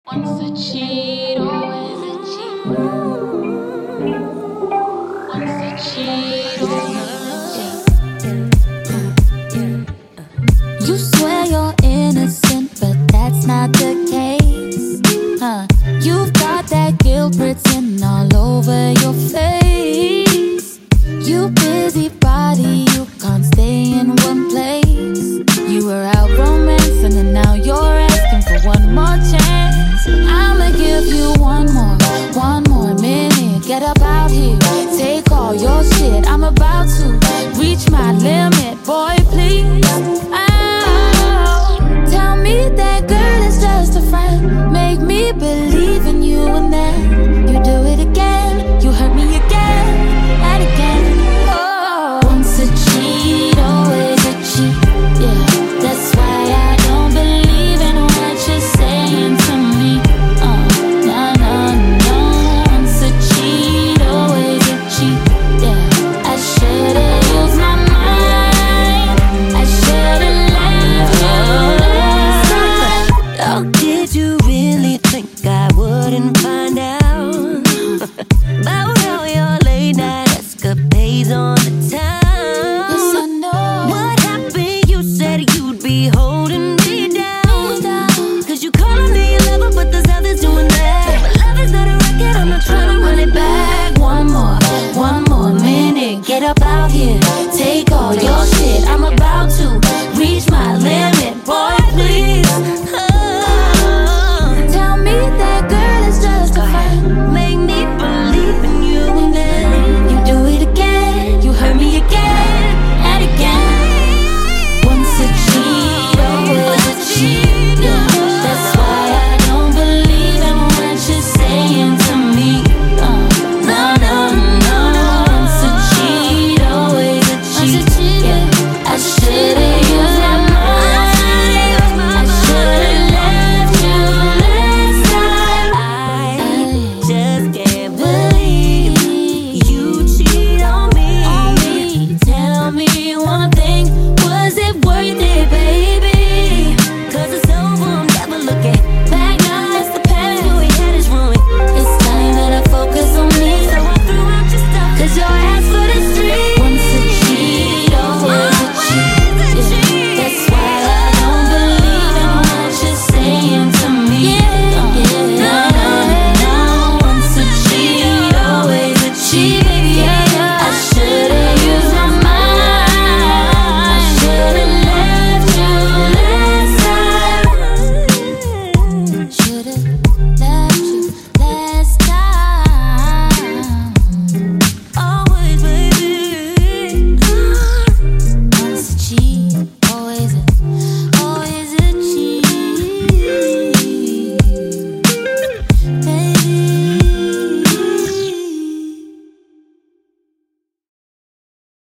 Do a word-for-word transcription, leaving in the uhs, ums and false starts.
Once a cheat, always a cheat. Once a cheat, always a cheat. You swear you're innocent, but that's not the case. Huh? You've got that guilt written all over your face. You busybody, you can't stay in one place. You were out romancing and now you're asking for one more chance. I'ma give you one more, one more minute. Get up out here, take all your shit. I'm about to reach my limit, boy, please. Oh, tell me that girl is just a friend. Make me believe in you and then you do it again. You hurt me again and again. Oh, once a cheat, always a cheat. Yeah, that's why I don't believe in what you're saying to me. Uh, no, no, no. Once a cheat, always a cheat. Yeah, I should've used my mind. I should've left you. Oh, did you really think I wouldn't find out about all your late night escapades on